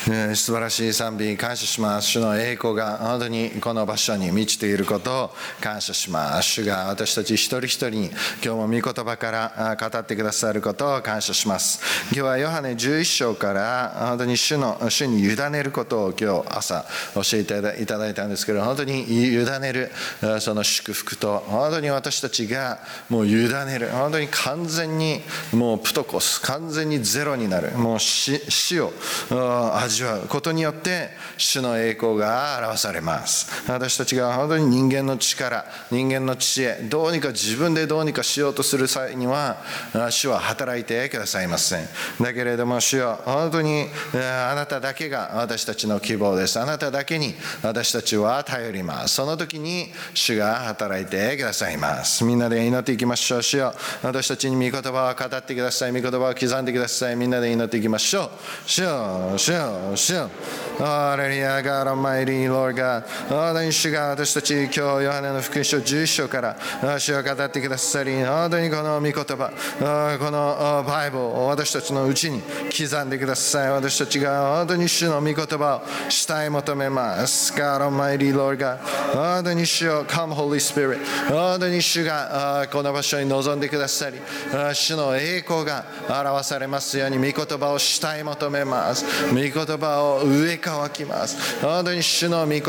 素晴らしい賛美感謝します。主の栄光が本当にこの場所に満ちていることを感謝します。主が私たち一人一人に今日も御言葉から語ってくださることを感謝します。今日はヨハネ11章から本当に主に委ねることを今日朝教えていただいたんですけど、本当に委ねるその祝福と、本当に私たちがもう委ねる、本当に完全にもうプトコス、完全にゼロになる、もう死を味わうことによって主の栄光が表されます。私たちが本当に人間の力、人間の知恵、どうにか自分でどうにかしようとする際には主は働いてくださいません。だけれども主よ、本当にあなただけが私たちの希望です。あなただけに私たちは頼ります。その時に主が働いてくださいます。みんなで祈っていきましょう。主よ、私たちに御言葉を語ってください。御言葉を刻んでください。みんなで祈っていきましょう。主よ、主よ、主よ。ハレルヤ、God Almighty Lord God。本当に主が私たち今日ヨハネの福音書11章から主を語ってくださり、本当にこの御言葉、このバイブルを私たちのうちに刻んでください。私たちが本当に主の御言葉を主体求めます。God Almighty Lord God。本当に主よ、Come Holy Spirit。本当に主がこの場所に臨んでくださり、主の栄光が表されますように御言葉を主体求めます。御言葉を上乾きます。本当に主の御言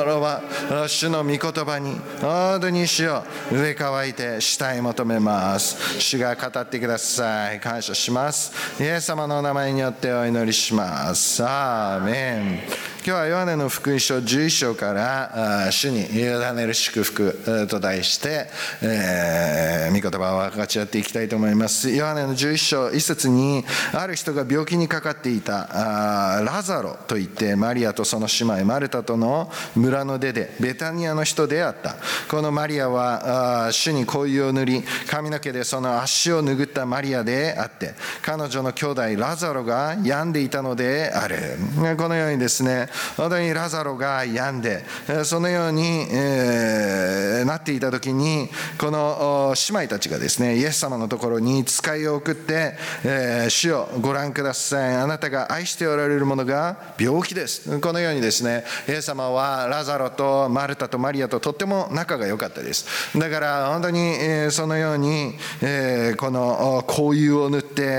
葉に本当に主を上乾いて主体求めます。主が語ってください。感謝します。イエス様の名前によってお祈りします。アーメン。今日はヨハネの福音書11章から主に委ねる祝福と題して御言葉を分かち合っていきたいと思います。ヨハネの11章1節に、ある人が病気にかかっていたラザロといって、マリアとその姉妹マルタとの村の出でベタニアの人であった。このマリアは主に香油を塗り髪の毛でその足を拭ったマリアであって、彼女の兄弟ラザロが病んでいたのである。このようにですね、本当にラザロが病んでそのようになっていた時に、この姉妹たちがですね、イエス様のところに使いを送って、主よご覧ください、あなたが愛しておられるものが病気です。このようにですね、イエス様はラザロとマルタとマリアととっても仲が良かったです。だから本当にそのようにこの香油を塗って、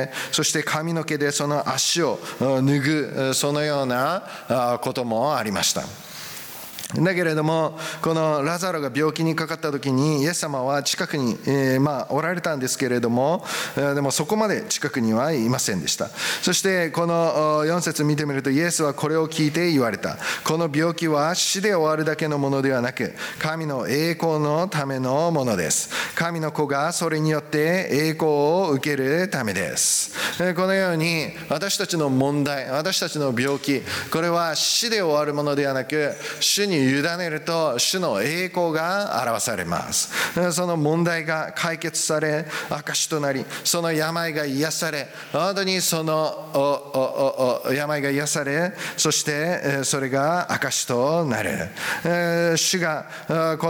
そして髪の毛でその足を拭ぐ、そのようなこともありました。だけれども、このラザロが病気にかかった時にイエス様は近くに、おられたんですけれども、でもそこまで近くにはいませんでした。そしてこの4節見てみると、イエスはこれを聞いて言われた。この病気は死で終わるだけのものではなく、神の栄光のためのものです。神の子がそれによって栄光を受けるためです。このように私たちの問題、私たちの病気、これは死で終わるものではなく、主に委ねると主の栄光が表されます。その問題が解決され、証となり、その病が癒され、本当にその病が癒され、そしてそれが証となる。主がこ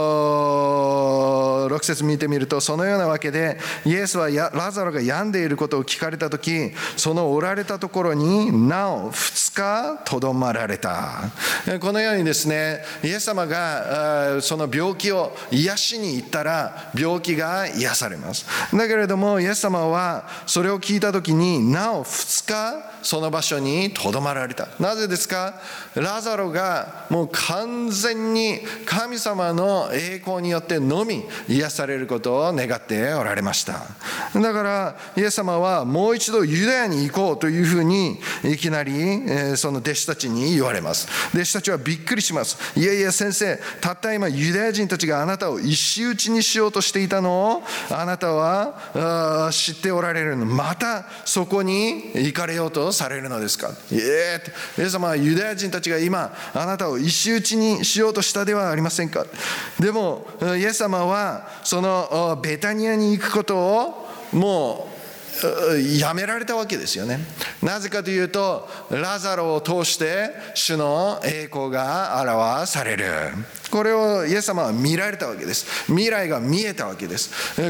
の6節見てみると、そのようなわけでイエスはラザロが病んでいることを聞かれたとき、そのおられたところになお2日とどまられた。このようにですね、イエス様がその病気を癒しに行ったら病気が癒されます。だけれどもイエス様はそれを聞いたときになお2日その場所にとどまられた。なぜですか？ラザロがもう完全に神様の栄光によってのみ癒されることを願っておられました。だからイエス様はもう一度ユダヤに行こうというふうにいきなりその弟子たちに言われます。弟子たちはびっくりします。いやいや先生、たった今ユダヤ人たちがあなたを石打ちにしようとしていたのをあなたは知っておられるの、またそこに行かれようとされるのですか？イエス様はユダヤ人たちが今あなたを石打ちにしようとしたではありませんか？でもイエス様はそのベタニアに行くことをもうやめられたわけですよね。なぜかというと、ラザロを通して主の栄光が表される。これをイエス様は見られたわけです。未来が見えたわけです。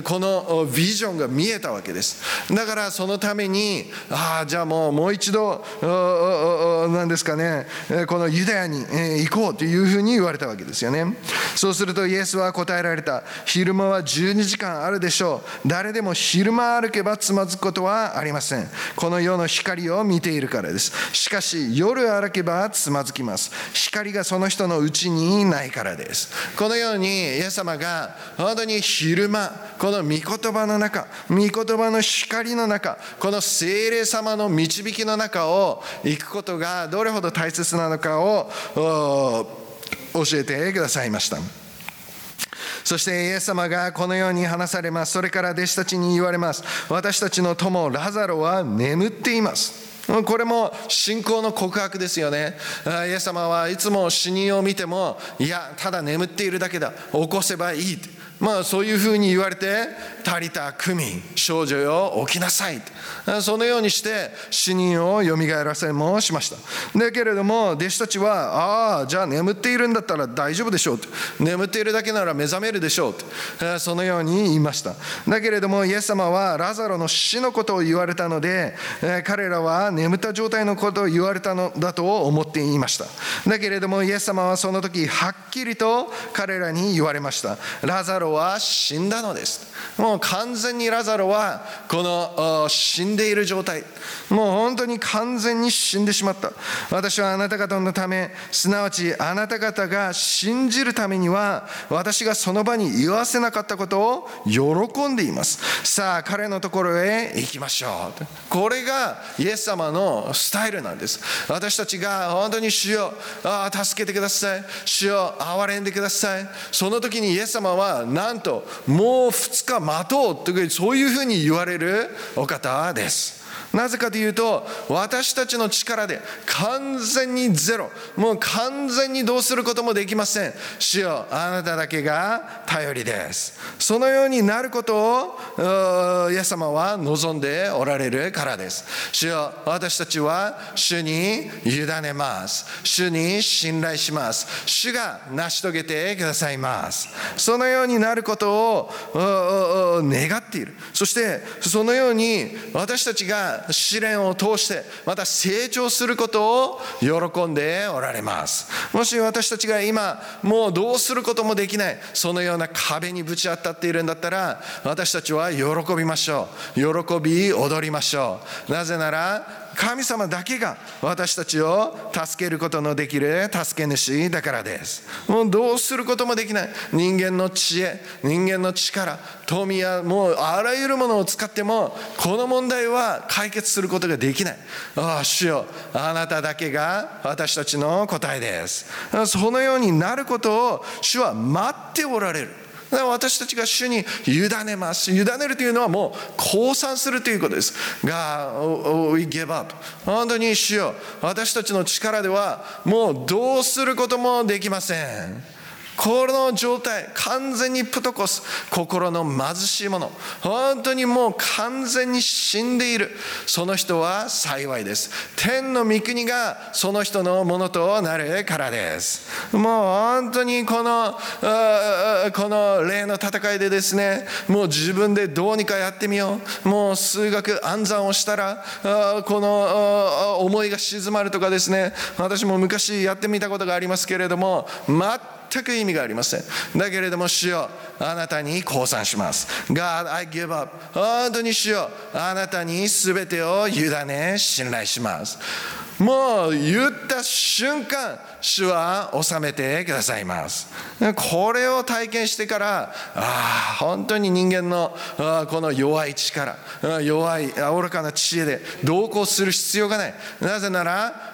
このビジョンが見えたわけです。だからそのために、じゃあもう一度何ですかね、このユダヤに行こうというふうに言われたわけですよね。そうするとイエスは答えられた。昼間は12時間あるでしょう。誰でも昼間歩けばつまずくことはありません。この世の光を見ているからです。しかし夜歩けばつまずきます。光がその人のうちにないからです。このようにイエス様が本当に昼間、この御言葉の中、御言葉の光の中、この聖霊様の導きの中を行くことがどれほど大切なのかを教えてくださいました。そしてイエス様がこのように話されます。それから弟子たちに言われます。私たちの友ラザロは眠っています。これも信仰の告白ですよね。イエス様はいつも死人を見ても、いやただ眠っているだけだ、起こせばいい、そういうふうに言われて、タリタクミ、少女よ起きなさい、そのようにして死人をよみがえらせもしました。だけれども弟子たちは、じゃあ眠っているんだったら大丈夫でしょうと、眠っているだけなら目覚めるでしょうと、そのように言いました。だけれどもイエス様はラザロの死のことを言われたので、彼らは眠った状態のことを言われたのだと思っていました。だけれどもイエス様はその時はっきりと彼らに言われました。ラザロは死んだのです。もう完全にラザロはこの死んでいる状態、もう本当に完全に死んでしまった。私はあなた方のため、すなわちあなた方が信じるためには、私がその場に言わせなかったことを喜んでいます。さあ彼のところへ行きましょう。これがイエス様のスタイルなんです。私たちが本当に主よ助けてください、主よ憐れんでください、その時にイエス様はなんともう2日待とうという、そういうふうに言われるお方です。なぜかというと、私たちの力で完全にゼロ、もう完全にどうすることもできません。主よあなただけが頼りです。そのようになることをイエス様は望んでおられるからです。主よ私たちは主に委ねます。主に信頼します。主が成し遂げてくださいます。そのようになることを願っている。そしてそのように私たちが試練を通してまた成長することを喜んでおられます。もし私たちが今もうどうすることもできない、そのような壁にぶち当たっているんだったら、私たちは喜びましょう。喜び踊りましょう。なぜなら神様だけが私たちを助けることのできる助け主だからです。もうどうすることもできない。人間の知恵、人間の力、富やもうあらゆるものを使ってもこの問題は解決することができない。主よあなただけが私たちの答えです。そのようになることを主は待っておられる。私たちが主に委ねます。委ねるというのはもう降参するということですが、We give up。本当に主よ私たちの力ではもうどうすることもできません。この状態、完全にプトコス、心の貧しいもの、本当にもう完全に死んでいる、その人は幸いです。天の御国がその人のものとなるからです。もう本当にこの霊の戦いでですね、もう自分でどうにかやってみよう、もう数学暗算をしたらこの思いが静まるとかですね、私も昔やってみたことがありますけれども、全く意味がありません。だけれども主よあなたに降参します。 God, I give up。 本当に主よあなたに全てを委ね信頼します。もう言った瞬間主は収めてくださいます。これを体験してから本当に人間のこの弱い力、弱い愚かな知恵でどうこうする必要がない。なぜなら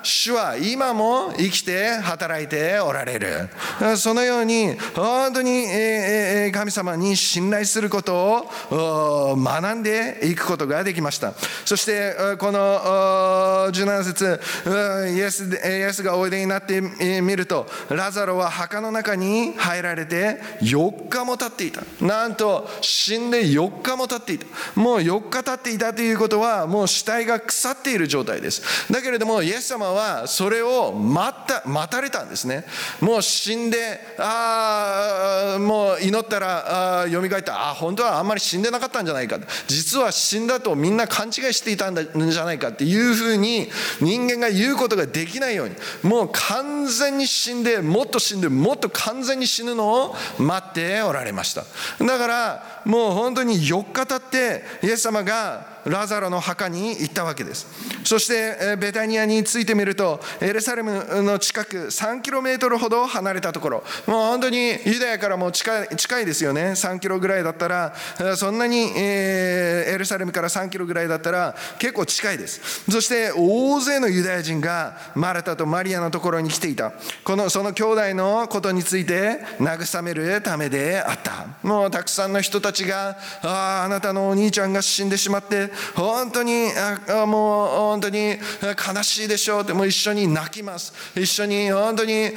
主は今も生きて働いておられる。そのように本当に神様に信頼することを学んでいくことができました。そしてこの17節、イエスがおいでになってみると、ラザロは墓の中に入られて4日も経っていた。なんと死んで4日も経っていた。もう4日経っていたということは、もう死体が腐っている状態です。だけれどもイエス様はそれを待たれたんですね。もう死んでもう祈ったら蘇った。本当はあんまり死んでなかったんじゃないか、実は死んだとみんな勘違いしていたんじゃないかっていうふうに人間が言うことができないように、もう完全に死んで、もっと死んで、もっと完全に死ぬのを待っておられました。だからもう本当に4日経ってイエス様がラザロの墓に行ったわけです。そしてベタニアに着いてみると、エルサレムの近く3キロメートルほど離れたところ、もう本当にユダヤからも近いですよね。3キロぐらいだったら、そんなにエルサレムから3キロぐらいだったら結構近いです。そして大勢のユダヤ人がマルタとマリアのところに来ていた。その兄弟のことについて慰めるためであった。もうたくさんの人たちが、あなたのお兄ちゃんが死んでしまって本当にもう本当に悲しいでしょうって、もう一緒に泣きます。一緒に本当に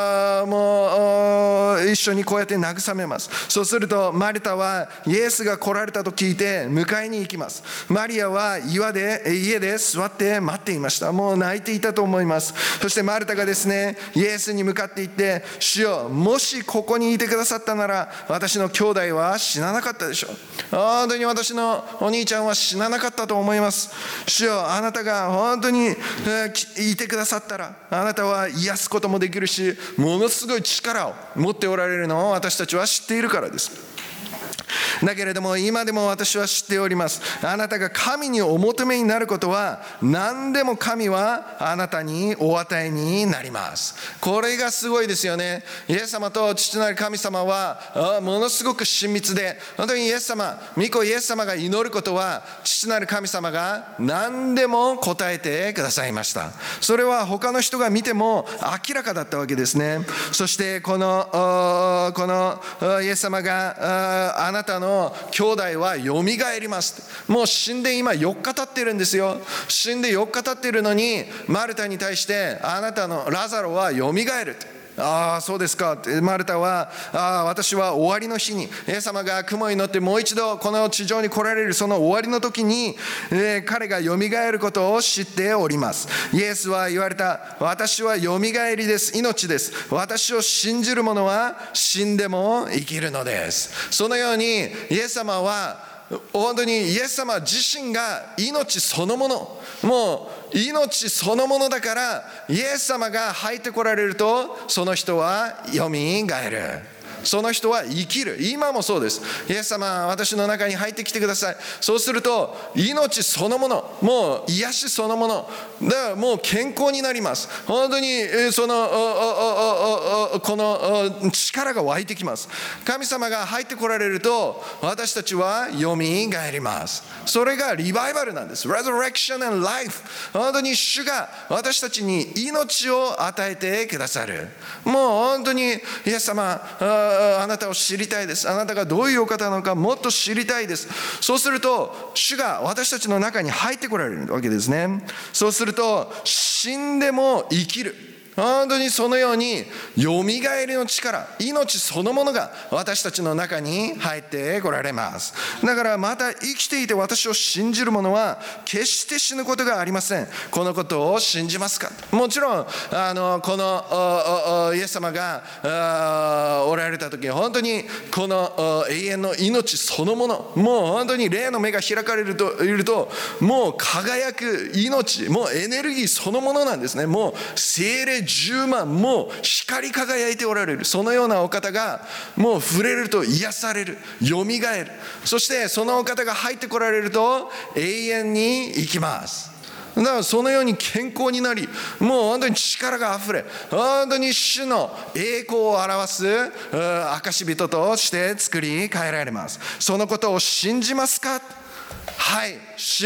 もう一緒にこうやって慰めます。そうするとマルタはイエスが来られたと聞いて迎えに行きます。マリアは家で座って待っていました。もう泣いていたと思います。そしてマルタがですね、イエスに向かって行って、主よ、もしここにいてくださったなら私の兄弟は死ななかったでしょう。本当に私のお兄ちゃんは死ななかったと思います。主よ、あなたが本当にいてくださったら、あなたは癒すこともできるし、ものすごい力を持っておられるのを私たちは知っているからです。だけれども今でも私は知っております。あなたが神にお求めになることは何でも神はあなたにお与えになります。これがすごいですよね。イエス様と父なる神様はものすごく親密で、本当にイエス様、御子イエス様が祈ることは父なる神様が何でも答えてくださいました。それは他の人が見ても明らかだったわけですね。そしてこのイエス様があなたの兄弟はよみがえります。もう死んで今4日経ってるんですよ。死んで4日経ってるのにマルタに対して、あなたのラザロはよみがえる。そうですかって。マルタは私は終わりの日にイエス様が雲に乗ってもう一度この地上に来られるその終わりの時に、彼がよみがえることを知っております。イエスは言われた。私はよみがえりです。命です。私を信じる者は死んでも生きるのです。そのようにイエス様は本当にイエス様自身が命そのもの、もう命そのものだから、イエス様が入ってこられるとその人はよみがえる。その人は生きる。今もそうです。イエス様、私の中に入ってきてください。そうすると命そのもの、もう癒しそのものだからもう健康になります。本当にこの力が湧いてきます。神様が入ってこられると私たちはよみがえります。それがリバイバルなんです。 Resurrection and Life。 本当に主が私たちに命を与えてくださる。もう本当にイエス様、あなたを知りたいです。あなたがどういうお方なのかもっと知りたいです。そうすると主が私たちの中に入ってこられるわけですね。そうすると死んでも生きる。本当にそのようによみがえりの力、命そのものが私たちの中に入ってこられます。だからまた生きていて私を信じる者は決して死ぬことがありません。このことを信じますか。もちろんこのイエス様がおられた時、本当にこの永遠の命そのもの、もう本当に霊の目が開かれるといると、もう輝く命、もうエネルギーそのものなんですね。もう精霊10万、もう光り輝いておられる、そのようなお方がもう触れると癒される、よみがえる。そしてそのお方が入ってこられると永遠に生きます。だからそのように健康になり、もう本当に力があふれ、本当に主の栄光を表す証人として作り変えられます。そのことを信じますか。はい、主よ、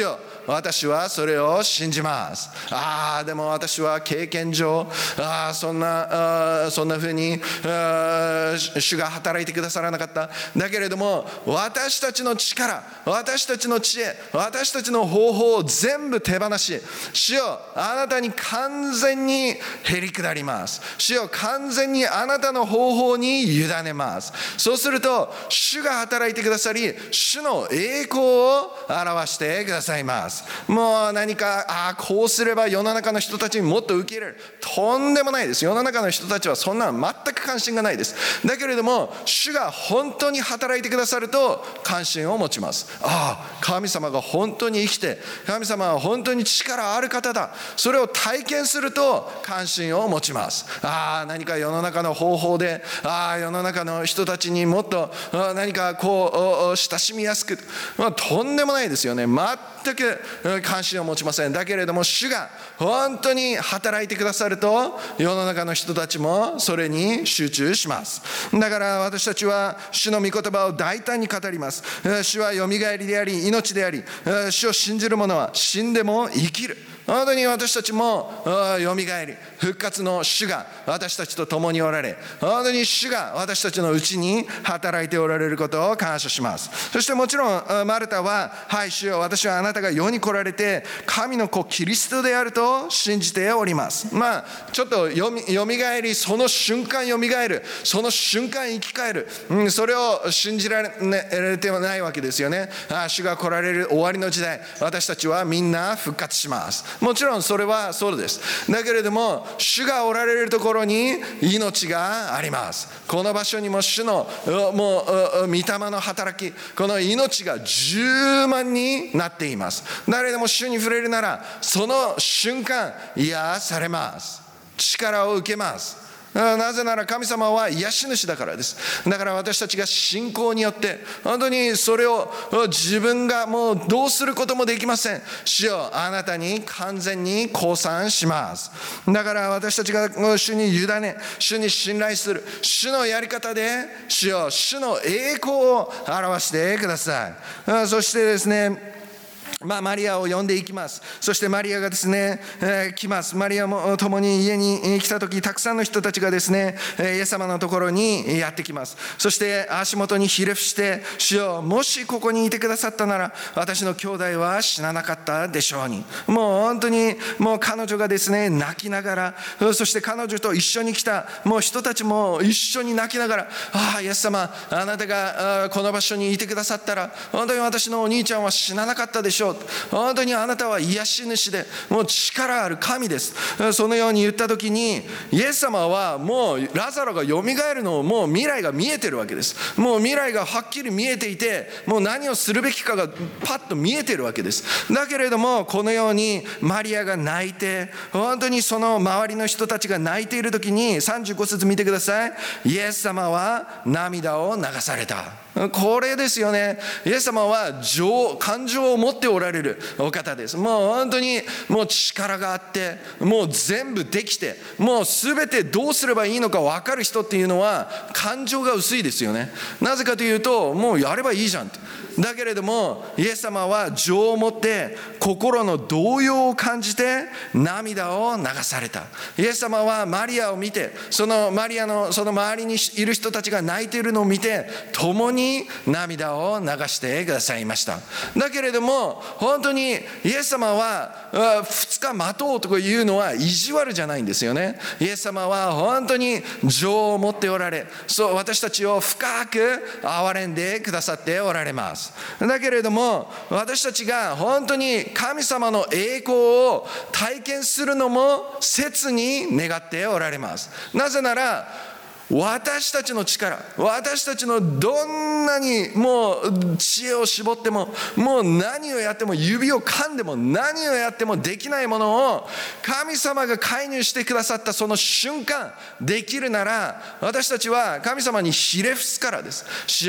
私はそれを信じます。でも私は経験上、そんなふうに主が働いてくださらなかった。だけれども、私たちの力、私たちの知恵、私たちの方法を全部手放し、主よ、あなたに完全にへり下ります。主よ、完全にあなたの方法に委ねます。そうすると、主が働いてくださり、主の栄光を表してくださいます。もう何かこうすれば世の中の人たちにもっと受け入れる、とんでもないです。世の中の人たちはそんなの全く関心がないです。だけれども、主が本当に働いてくださると関心を持ちます。神様が本当に生きて、神様は本当に力ある方だ、それを体験すると関心を持ちます。何か世の中の方法で世の中の人たちにもっと何かこう親しみやすく、とんでもないですよね。全く関心を持ちません。だけれども、主が本当に働いてくださると世の中の人たちもそれに集中します。だから私たちは主の御言葉を大胆に語ります。主はよみがえりであり命であり、主を信じる者は死んでも生きる。本当に私たちもよみがえり復活の主が私たちと共におられ、本当に主が私たちのうちに働いておられることを感謝します。そしてもちろんマルタは、主よ、私はあなたが世に来られて神の子キリストであると信じております。ちょっとよみがえり、その瞬間よみがえる、その瞬間生き返る、それを信じられてはないわけですよね。主が来られる終わりの時代、私たちはみんな復活します。もちろんそれはそうです。だけれども、主がおられるところに命があります。この場所にも主のもう御霊の働き、この命が充満になっています。誰でも主に触れるなら、その瞬間癒されます。力を受けます。なぜなら神様は癒し主だからです。だから私たちが信仰によって本当にそれを自分がもうどうすることもできません。主よ、あなたに完全に降参します。だから私たちが主に委ね、主に信頼する、主のやり方で主よ、主の栄光を表してください。そしてですね、マリアを呼んでいきます。そしてマリアがですね、来ます。マリアも共に家に来た時、たくさんの人たちがですね、イエス様のところにやってきます。そして足元にひれ伏して、主よ、もしここにいてくださったなら私の兄弟は死ななかったでしょうに。もう本当にもう彼女がですね、泣きながら、そして彼女と一緒に来たもう人たちも一緒に泣きながら、イエス様、あなたがこの場所にいてくださったら本当に私のお兄ちゃんは死ななかったでしょう。本当にあなたは癒し主で、もう力ある神です。そのように言った時に、イエス様はもうラザロがよみがえるのをもう未来が見えてるわけです。もう未来がはっきり見えていて、もう何をするべきかがパッと見えてるわけです。だけれども、このようにマリアが泣いて、本当にその周りの人たちが泣いている時に、35節見てください。イエス様は涙を流された。これですよね。イエス様は感情を持っておられるお方です。もう本当にもう力があって、もう全部できて、もう全てどうすればいいのか分かる人っていうのは感情が薄いですよね。なぜかというと、もうやればいいじゃんって。だけれどもイエス様は情を持って心の動揺を感じて涙を流された。イエス様はマリアを見て、そのマリアのその周りにいる人たちが泣いているのを見て、共に涙を流してくださいました。だけれども本当にイエス様は2日待とうとかいうのは意地悪じゃないんですよね。イエス様は本当に情を持っておられ、そう私たちを深く憐れんでくださっておられます。だけれども私たちが本当に神様の栄光を体験するのも切に願っておられます。なぜなら私たちの力、私たちのどんなにもう知恵を絞っても、もう何をやっても、指を噛んでも何をやってもできないものを神様が介入してくださったその瞬間できるなら、私たちは神様にひれ伏すからです。主よ、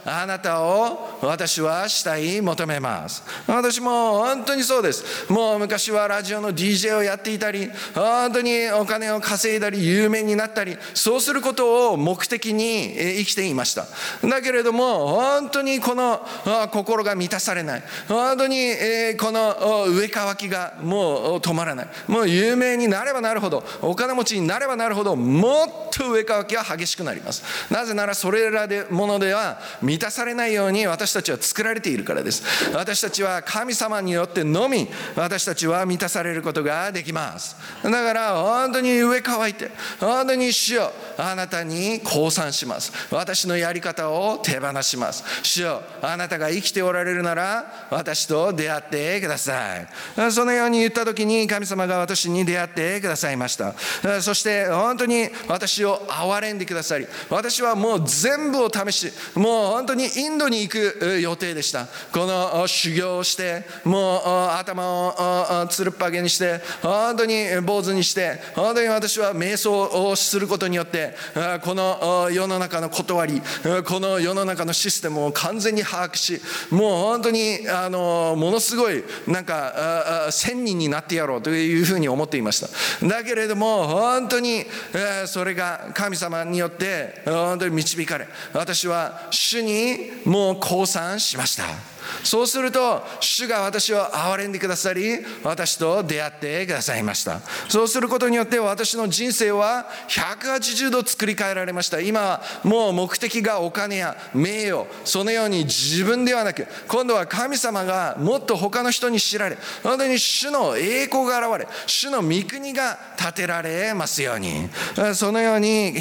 あなたを私は慕い求めます。私も本当にそうです。もう昔はラジオの DJ をやっていたり、本当にお金を稼いだり有名になったり、そうすることを目的に生きていました。だけれども本当にこの心が満たされない、本当にこの上渇きがもう止まらない。もう有名になればなるほど、お金持ちになればなるほど、もっと上渇きは激しくなります。なぜならそれらでものでは満たされないように私たちは作られているからです。私たちは神様によってのみ私たちは満たされることができます。だから本当に上渇いて、本当に主よあなたに降参します。私のやり方を手放します。主よあなたが生きておられるなら私と出会ってください。そのように言った時に神様が私に出会ってくださいました。そして本当に私を憐れんでくださり、私はもう全部を試し、もう本当にインドに行く予定でした。この修行をして、もう頭をつるっぱげにして、本当に坊主にして、本当に私は瞑想をすることによってこの世の中の断り、この世の中のシステムを完全に把握し、もう本当にものすごいなんか1000人になってやろうというふうに思っていました。だけれども本当にそれが神様によって本当に導かれ、私は主にもう降参しました。そうすると主が私を憐れんでくださり、私と出会ってくださいました。そうすることによって私の人生は180度作り変えられました。今はもう目的がお金や名誉、そのように自分ではなく、今度は神様がもっと他の人に知られ、本当に主の栄光が現れ、主の御国が建てられますように、そのように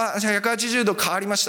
180度変わりました。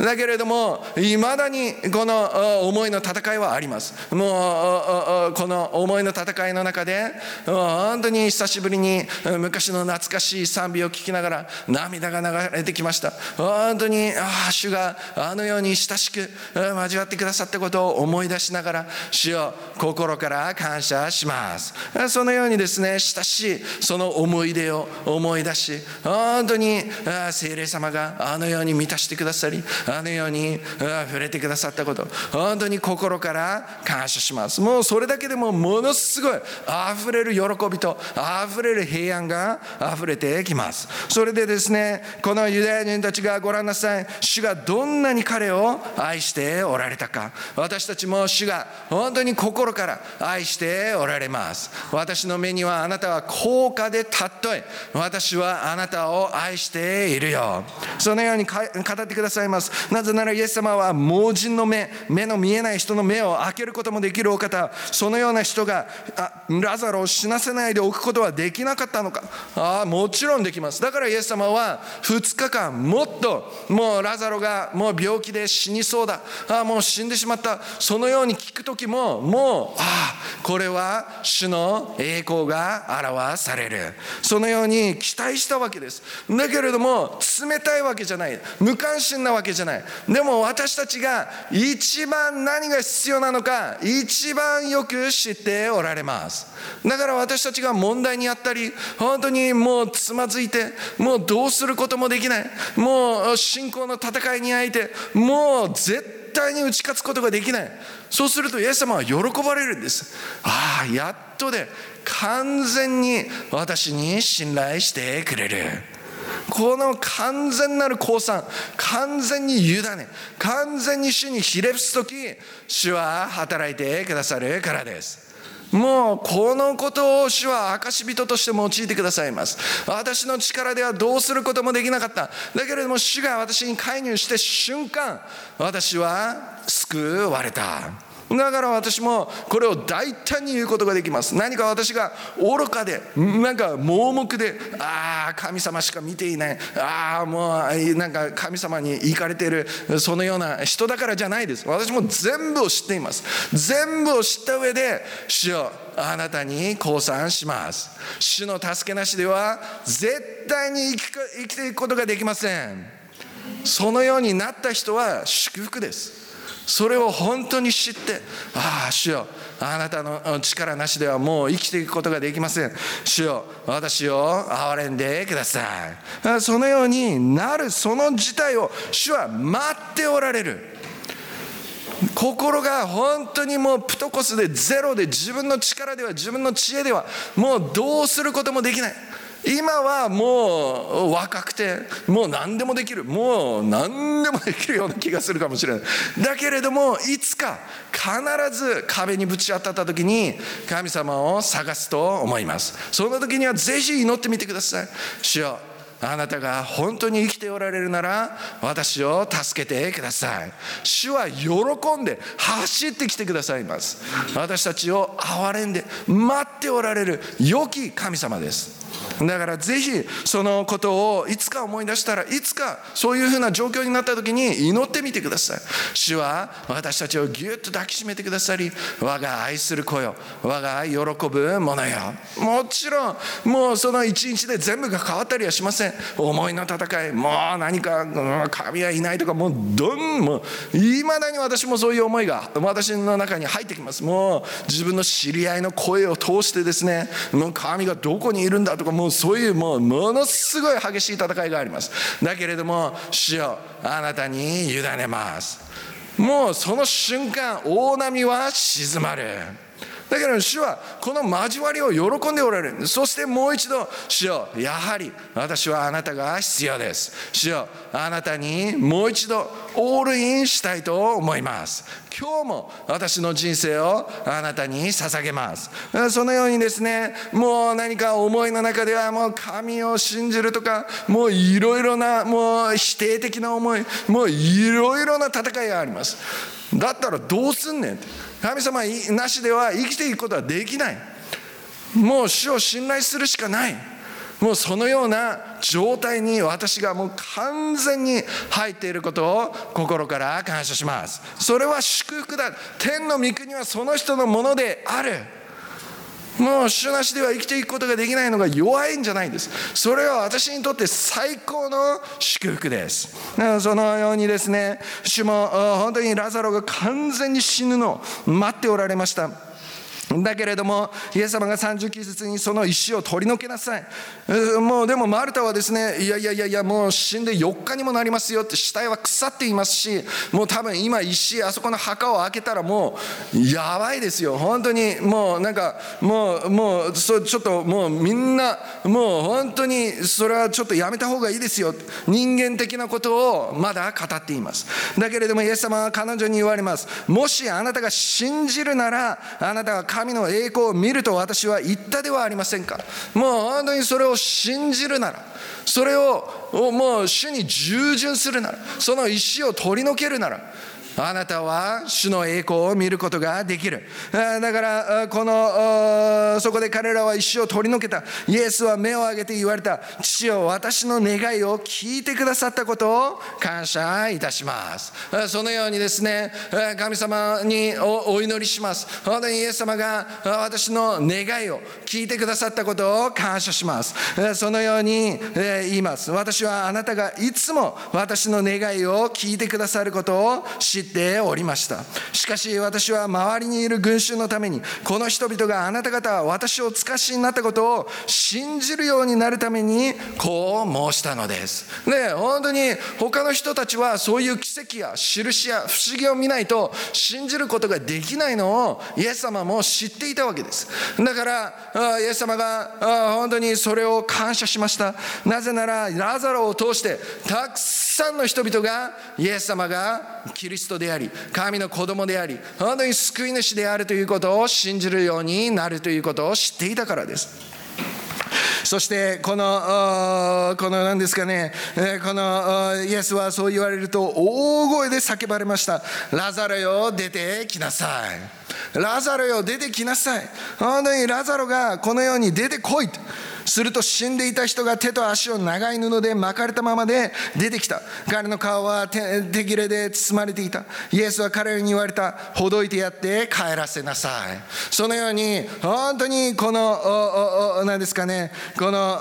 だけれどもいまだにこの思いの戦いはあります。もうこの思いの戦いの中で本当に久しぶりに昔の懐かしい賛美を聞きながら涙が流れてきました。本当に主があのように親しく交わってくださったことを思い出しながら、主を心から感謝します。そのようにですね、親しいその思い出を思い出し、本当に聖霊様があのように満たしてくださり、あのように触れてくださったこと、本当に心から感謝します。もうそれだけでもものすごい溢れる喜びと溢れる平安が溢れてきます。それでですね、このユダヤ人たちがご覧なさい、主がどんなに彼を愛しておられたか。私たちも主が本当に心から愛しておられます。私の目にはあなたは高価で尊い、私はあなたを愛しているよ、そのように語ってくださいます。なぜならイエス様は盲人の目の見えない人の目を開けることもできるお方、そのような人がラザロを死なせないでおくことはできなかったのか。もちろんできます。だからイエス様は2日間もっともうラザロがもう病気で死にそうだ、もう死んでしまった、そのように聞く時ももうこれは主の栄光が表される、そのように期待したわけです。だけれども冷たいわけじゃない、無関心なわけじゃない。でも私たちが一番何が必要なのか一番よく知っておられます。だから私たちが問題にあったり、本当にもうつまずいて、もうどうすることもできない、もう信仰の戦いにあいてもう絶対に打ち勝つことができない。そうするとイエス様は喜ばれるんです。やっとで完全に私に信頼してくれる。この完全なる降参、完全に委ね、完全に主にひれ伏すとき、主は働いてくださるからです。もうこのことを主は証人として用いてくださいます。私の力ではどうすることもできなかった。だけれども主が私に介入して瞬間、私は救われた。だから私もこれを大胆に言うことができます。何か私が愚かで、なんか盲目で、神様しか見ていない、もうなんか神様に行かれているそのような人だからじゃないです。私も全部を知っています。全部を知った上で、主よあなたに降参します。主の助けなしでは絶対に生きていくことができません。そのようになった人は祝福です。それを本当に知って、主よあなたの力なしではもう生きていくことができません。主よ私を憐れんでください。そのようになるその事態を主は待っておられる。 心が本当にもうプトコスでゼロで、自分の力では、自分の知恵ではもうどうすることもできない。今はもう若くてもう何でもできる、もう何でもできるような気がするかもしれない。だけれどもいつか必ず壁にぶち当たった時に神様を探すと思います。その時にはぜひ祈ってみてください。主よ、あなたが本当に生きておられるなら私を助けてください。主は喜んで走ってきてくださいます。私たちを憐れんで待っておられる良き神様です。だからぜひそのことをいつか思い出したら、いつかそういうふうな状況になった時に祈ってみてください。主は私たちをぎゅっと抱きしめてくださり、我が愛する子よ、我が喜ぶ者よ。もちろんもうその一日で全部が変わったりはしません。思いの戦い、もう何か神はいないとか、もういまだに私もそういう思いが私の中に入ってきます。もう自分の知り合いの声を通してですね、もう神がどこにいるんだとか、もうそういうものすごい激しい戦いがあります。だけれども主よ、あなたに委ねます。もうその瞬間大波は静まる。だけど主はこの交わりを喜んでおられる。そしてもう一度、主よ、やはり私はあなたが必要です。主よ、あなたにもう一度オールインしたいと思います。今日も私の人生をあなたに捧げます。そのようにですね、もう何か思いの中ではもう神を信じるとか、もういろいろなもう否定的な思い、もういろいろな戦いがあります。だったらどうすんねんって、神様なしでは生きていくことはできない。もう主を信頼するしかない。もうそのような状態に私がもう完全に入っていることを心から感謝します。それは祝福だ。天の御国はその人のものである。もう主なしでは生きていくことができないのが弱いんじゃないんです。それは私にとって最高の祝福です。そのようにですね、主も本当にラザロが完全に死ぬのを待っておられました。だけれどもイエス様が39節にその石を取り除けなさい。もうでもマルタはですね、いやもう死んで4日にもなりますよって、死体は腐っていますし、もう多分今石、あそこの墓を開けたらもうやばいですよ。本当にもうなんかもうちょっともうみんなもう本当にそれはちょっとやめた方がいいですよ、人間的なことをまだ語っています。だけれどもイエス様は彼女に言われます。もしあなたが信じるなら、あなたが神の栄光を見ると私は言ったではありませんか。もう本当にそれを信じるなら、それをもう主に従順するなら、その石を取り除けるなら、あなたは主の栄光を見ることができる。だからそこで彼らは石を取り除けた。イエスは目を上げて言われた。父よ、私の願いを聞いてくださったことを感謝いたします。そのようにですね、神様にお祈りします。本当にイエス様が私の願いを聞いてくださったことを感謝します。そのように言います。私はあなたがいつも私の願いを聞いてくださることを知っておりました。しかし私は周りにいる群衆のために、この人々があなた方は私を使しになったことを信じるようになるためにこう申したのです。で、本当に他の人たちはそういう奇跡や印や不思議を見ないと信じることができないのをイエス様も知っていたわけです。だからイエス様が本当にそれを感謝しました。なぜならラザロを通してたくさんの人々がイエス様がキリストであり、神の子供であり、本当に救い主であるということを信じるようになるということを知っていたからです。そしてこの何ですかね、このイエスはそう言われると大声で叫ばれました。ラザロよ、出てきなさい。ラザロよ、出てきなさい。本当にラザロがこのように出てこいと。すると死んでいた人が手と足を長い布で巻かれたままで出てきた。彼の顔は手切れで包まれていた。イエスは彼らに言われた。ほどいてやって帰らせなさい。そのように本当にこの何ですかね、この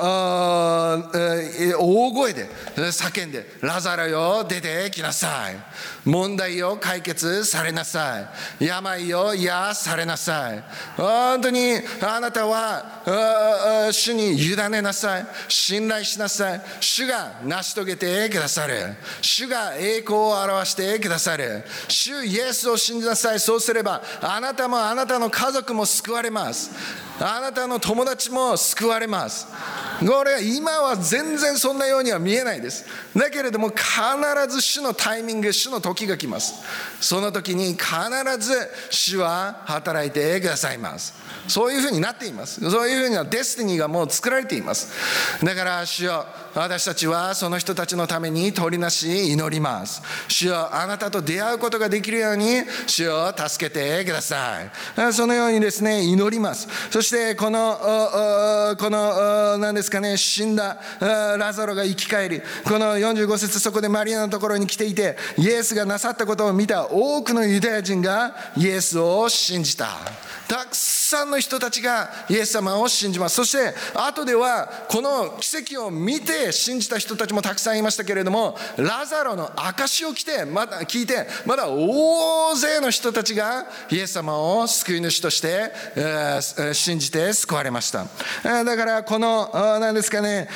大声で叫んで、ラザロよ、出てきなさい。問題を解決されなさい。病を癒されなさい。本当にあなたは主に委ねなさい。信頼しなさい。主が成し遂げてくださる。主が栄光を表してくださる。主イエスを信じなさい。そうすればあなたもあなたの家族も救われます。あなたの友達も救われます。これは今は全然そんなようには見えないです。だけれども必ず主のタイミング、主の時が来ます。その時に必ず主は働いてくださいます。そういうふうになっています。そういうふうなデスティニーがもう作られています。だから主よ、私たちはその人たちのために取りなし祈ります。主よ、あなたと出会うことができるように主よ助けてください。そのようにですね祈ります。そしてこの何ですかね、死んだラザロが生き返り、この45節、そこでマリアのところに来ていてイエスがなさったことを見た多くのユダヤ人がイエスを信じた。たくさんの人たちがイエス様を信じます。そして後ではこの奇跡を見て信じた人たちもたくさんいましたけれども、ラザロの証を聞いてまだ大勢の人たちがイエス様を救い主として信じて救われました。だからこの何ですかね、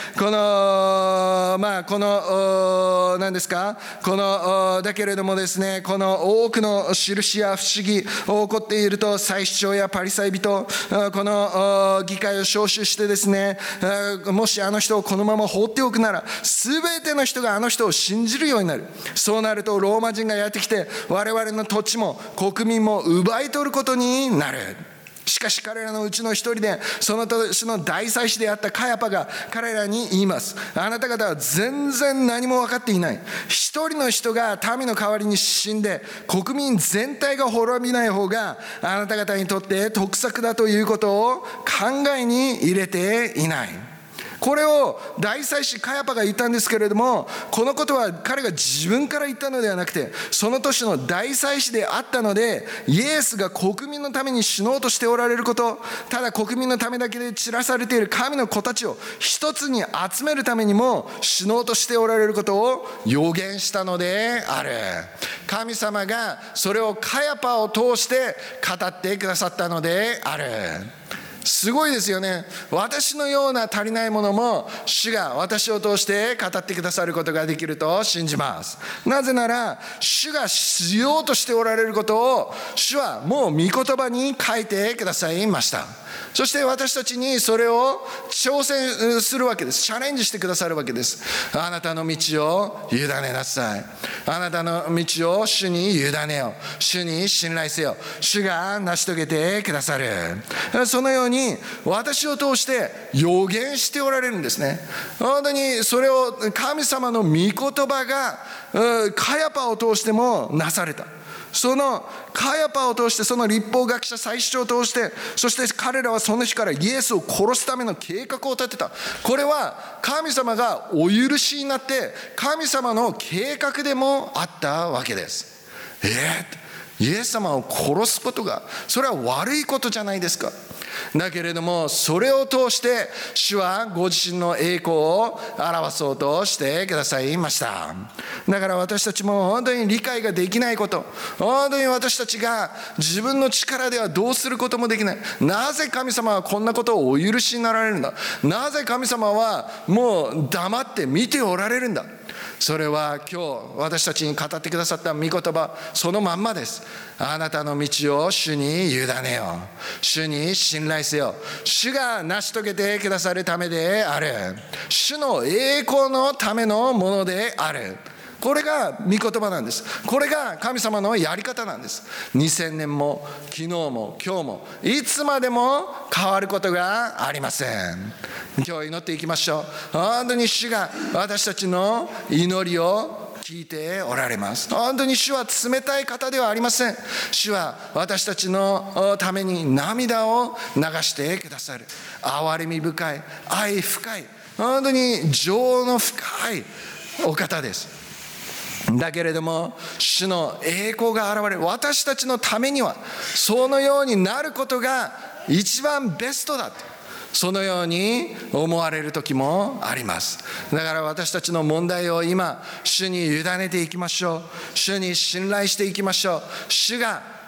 だけれどもですね、この多くの印や不思議起こっていると、祭司長やパリサイ人、この議会を招集してですね、もしあの人をこのまま放っておくなら全ての人があの人を信じるようになる。そうなるとローマ人がやってきて我々の土地も国民も奪い取ることになる。しかし彼らのうちの一人でその年の大祭司であったカヤパが彼らに言います。あなた方は全然何も分かっていない。一人の人が民の代わりに死んで国民全体が滅びない方があなた方にとって得策だということを考えに入れていない。これを大祭司カヤパが言ったんですけれども、このことは彼が自分から言ったのではなくて、その年の大祭司であったので、イエスが国民のために死のうとしておられること、ただ国民のためだけで散らされている神の子たちを一つに集めるためにも死のうとしておられることを予言したのである。神様がそれをカヤパを通して語ってくださったのである。すごいですよね。私のような足りないものも主が私を通して語ってくださることができると信じます。なぜなら主がしようとしておられることを主はもう御言葉に書いてくださいました。そして私たちにそれを挑戦するわけです。チャレンジしてくださるわけです。あなたの道を委ねなさい。あなたの道を主に委ねよ。主に信頼せよ。主が成し遂げてくださる。そのように私を通して予言しておられるんですね。本当にそれを神様の御言葉がカヤパを通してもなされた。そのカヤパを通して、その律法学者祭司長を通して、そして彼らはその日からイエスを殺すための計画を立てた。これは神様がお許しになって神様の計画でもあったわけです。イエス様を殺すことがそれは悪いことじゃないですか。だけれどもそれを通して主はご自身の栄光を表そうとしてくださいました。だから私たちも本当に理解ができないこと、本当に私たちが自分の力ではどうすることもできない。なぜ神様はこんなことをお許しになられるんだ。なぜ神様はもう黙って見ておられるんだ。それは今日私たちに語ってくださった御言葉そのまんまです。あなたの道を主に委ねよ。主に信頼せよ。主が成し遂げてくださるためである。主の栄光のためのものである。これが御言葉なんです。これが神様のやり方なんです。2000年も昨日も今日もいつまでも変わることがありません。今日祈っていきましょう。本当に主が私たちの祈りを聞いておられます。本当に主は冷たい方ではありません。主は私たちのために涙を流してくださる憐れみ深い愛深い本当に情の深いお方です。だけれども主の栄光が現れる私たちのためにはそのようになることが一番ベストだと、そのように思われる時もあります。だから私たちの問題を今主に委ねていきましょう。主に信頼していきましょう。主が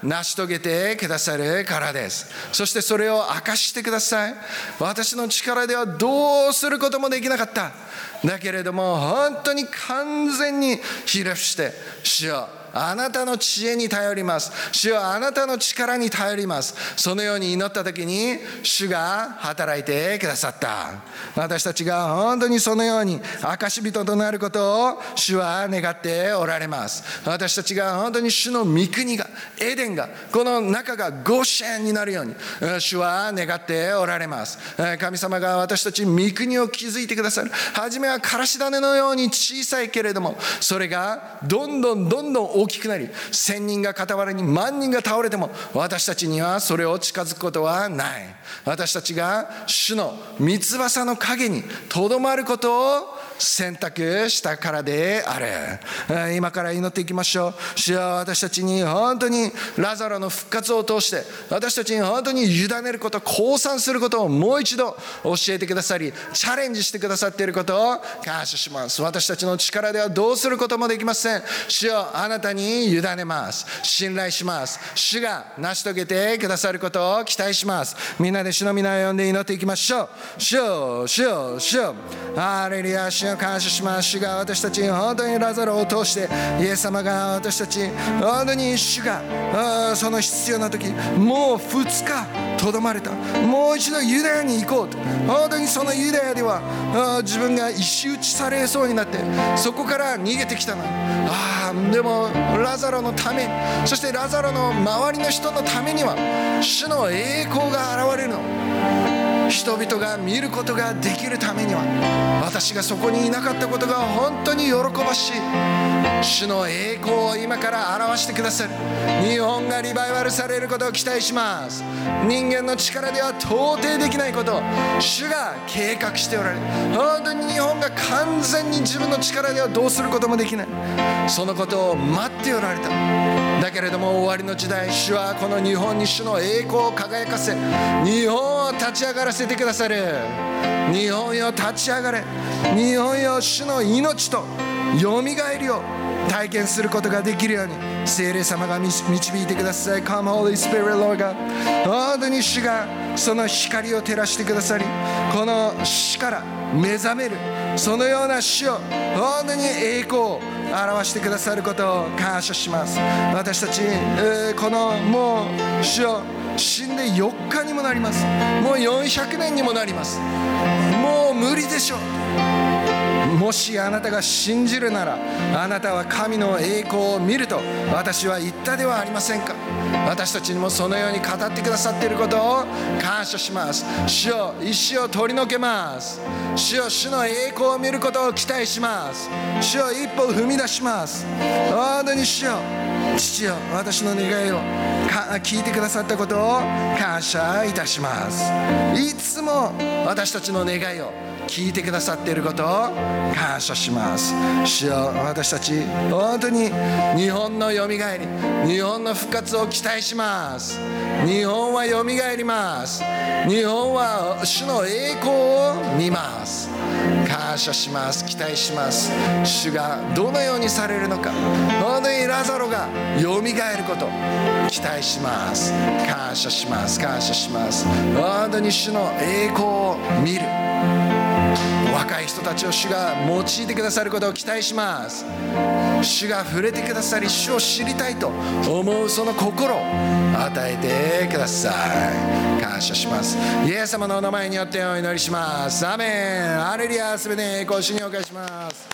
成し遂げてくださるからです。そしてそれを明かしてください。私の力ではどうすることもできなかった。だけれども本当に完全にひれ伏して、主よ、あなたの知恵に頼ります。主よ、あなたの力に頼ります。そのように祈った時に主が働いてくださった。私たちが本当にそのように証人となることを主は願っておられます。私たちが本当に主の御国が、エデンが、この中がゴーシェンになるように主は願っておられます。神様が私たち御国を築いてくださる。初めはからし種のように小さいけれども、それがどんどん大きくなり、1000人が傍らに万人が倒れても私たちにはそれを近づくことはない。私たちが主の御翼の陰にとどまることを選択したからである。今から祈っていきましょう。主は私たちに本当にラザロの復活を通して私たちに本当に委ねること、降参することをもう一度教えてくださり、チャレンジしてくださっていることを感謝します。私たちの力ではどうすることもできません。主よ、あなたに委ねます。信頼します。主が成し遂げてくださることを期待します。みんなで主の皆を呼んで祈っていきましょう。主よ、主よ、主よ、ハレルヤ、主を感謝します。主が私たちに本当にラザロを通して、イエス様が私たち本当に主がその必要な時、もう2日とどまれた。もう一度ユダヤに行こうと。本当にそのユダヤでは自分が石打ちされそうになって、そこから逃げてきたの。でもラザロのため、そしてラザロの周りの人のためには主の栄光が現れるの。人々が見ることができるためには、私がそこにいなかったことが本当に喜ばしい。主の栄光を今から表してくださる。日本がリバイバルされることを期待します。人間の力では到底できないことを主が計画しておられる。本当に日本が完全に自分の力ではどうすることもできない、そのことを待っておられた。だけれども終わりの時代、主はこの日本に主の栄光を輝かせ、日本を立ち上がらせてくださる。日本よ、立ち上がれ。日本よ、主の命とよみがえりを体験することができるように聖霊様が導いてください。 Come Holy Spirit Lord God。 本当に主がその光を照らしてくださり、この死から目覚める、そのような主を本当に栄光を表してくださることを感謝します。私たち、このもう主を死んで4日にもなります。もう400年にもなります。もう無理でしょう。もしあなたが信じるなら、あなたは神の栄光を見ると私は言ったではありませんか。私たちにもそのように語ってくださっていることを感謝します。主よ、石を取り除けます。主よ、主の栄光を見ることを期待します。主よ、一歩踏み出します。本当に主よ、父よ、私の願いを聞いてくださったことを感謝いたします。いつも私たちの願いを聞いてくださっていることを感謝します。主よ、私たち本当に日本のよみがえり、日本の復活を期待します。日本はよみがえります。日本は主の栄光を見ます。感謝します。期待します。主がどのようにされるのか、本当にラザロがよみがえることを期待します。感謝します。感謝します。本当に主の栄光を見る若い人たちを主が用いてくださることを期待します。主が触れてくださり、主を知りたいと思うその心を与えてください。感謝します。イエス様のお名前によってお祈りします。アーメン。ハレルヤ。すべて栄光を主にお返しします。